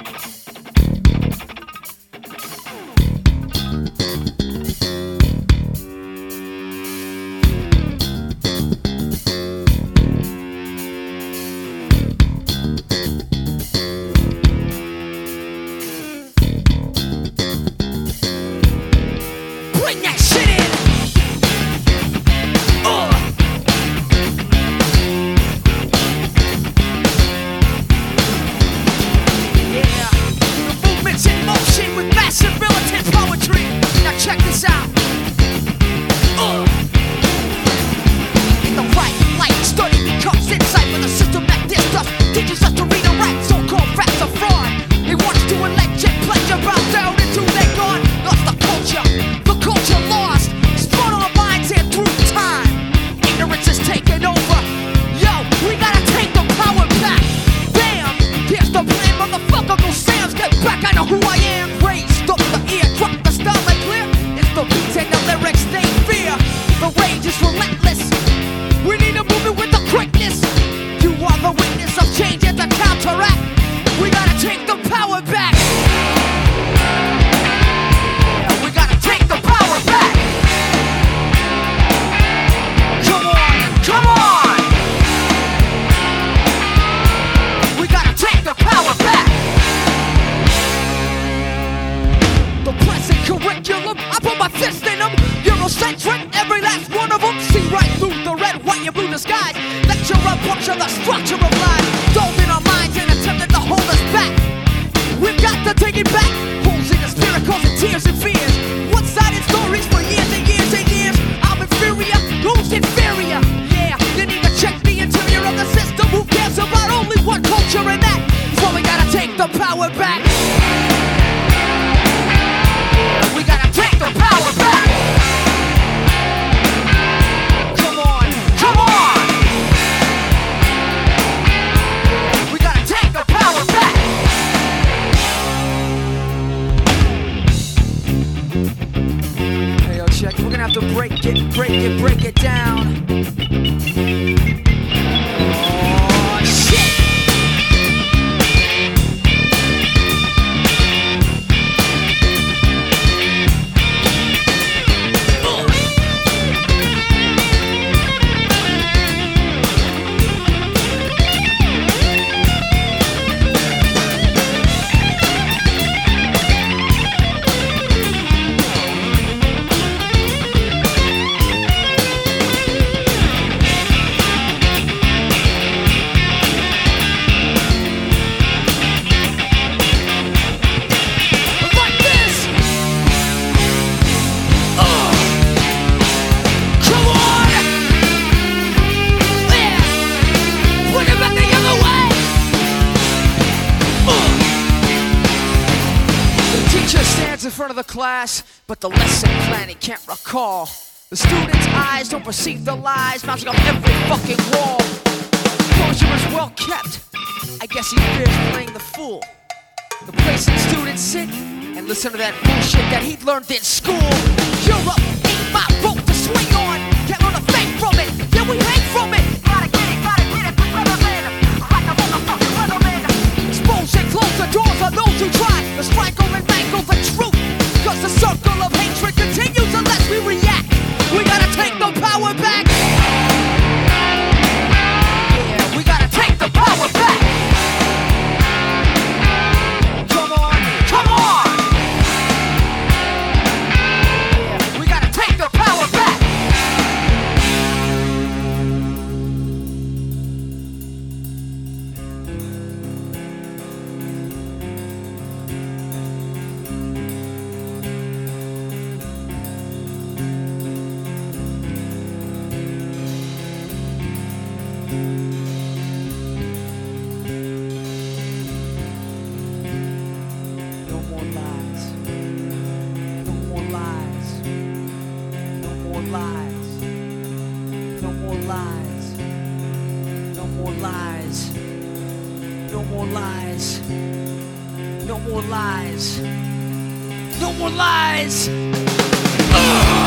Bring that shit in. Yeah, the movement's in motion with massive militant poetry. Now check this out. In the right light, study becomes insight for the system that dissed us. Teaches us to read and write, so-called facts are fraud. They want us to elect and pleasure, bow down into their God. Lost the culture lost. Spun our minds here through time. Ignorance is taking over. Yo, we gotta take the power back. Bam, here's the plan, motherfucker. Go Sam's, get back. I know who I am. Raised up the ear, drop the style like clear. It's the beats and the lyrics they fear. The rage is relentless. We need a movement with the quickness. You are the witness of change and the counteract. We gotta take the power back. We gotta take the power back. Come on, come on. We gotta take the power back. The present curriculum, I put my fist in them. Eurocentric, every last one of them. See right through the red, white, and blue disguise. Lecture up, puncture the structure of life. Dove in our minds and attempted to hold us back. We've got to take it back. Holes in the spirit causing tears and fears. One-sided stories for years and years and years. I'm inferior, who's inferior? Yeah, you need to check the interior of the system. Who cares about only one culture and that? So we gotta take the power back. We gotta take the power back. Come on, come on. We gotta take the power back. Hey, yo, check. We're gonna have to break it down. Oh, shit. In front of the class, but the lesson plan he can't recall. The students' eyes don't perceive the lies bouncing off every fucking wall. Composure is well kept. I guess he fears playing the fool. The place that students sit and listen to that bullshit that he learned in school. Europe ain't my rope to swing on. Can't learn a thing from it. Yeah, we hang from it. Gotta get it, the weatherman. Like a motherfucking weatherman. Expose and close the doors on those who try to strangle and mangle the truth. Cause the circle of hatred continues unless we react. We gotta take the power back. Yeah, we gotta take the power back. Come on, come on. Yeah, we gotta take the power back. No more lies. No more lies.